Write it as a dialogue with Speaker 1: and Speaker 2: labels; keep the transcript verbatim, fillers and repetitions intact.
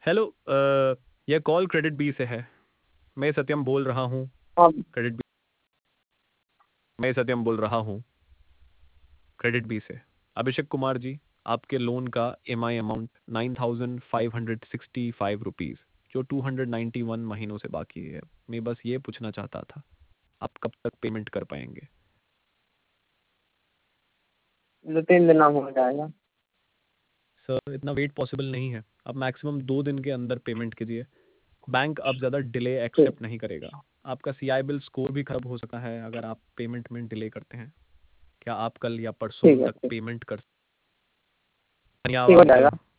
Speaker 1: Hello, अ, यह call credit B से है। मैं सत्यम बोल रहा हूँ।
Speaker 2: हाँ।
Speaker 1: क्रेडिट बी मैं सत्यम बोल रहा हूँ क्रेडिट बी से। अभिषेक कुमार जी, आपके लोन का एम आई amount nine thousand five hundred sixty five rupees जो टू हंड्रेड नाइन्टी वन महीनों से बाकी है। मैं बस ये पूछना चाहता था, आप कब तक पेमेंट कर पाएंगे?
Speaker 2: दो तीन दिन में हो जाएगा।
Speaker 1: सर, इतना वेट पॉसिबल नहीं है। आप मैक्सिमम दो दिन के अंदर पेमेंट कीजिए। बैंक अब ज़्यादा डिले
Speaker 2: ठीक।
Speaker 1: एक्सेप्ट नहीं करेगा। आपका सी आई बिल स्कोर भी खराब हो सकता है अगर आप पेमेंट में डिले करते हैं। क्या आप कल या परसों
Speaker 2: ठीक है।
Speaker 1: तक
Speaker 2: ठीक।
Speaker 1: पेमेंट कर
Speaker 2: ठीक हो
Speaker 1: धन्यवाद
Speaker 2: जाएगा।
Speaker 1: सर।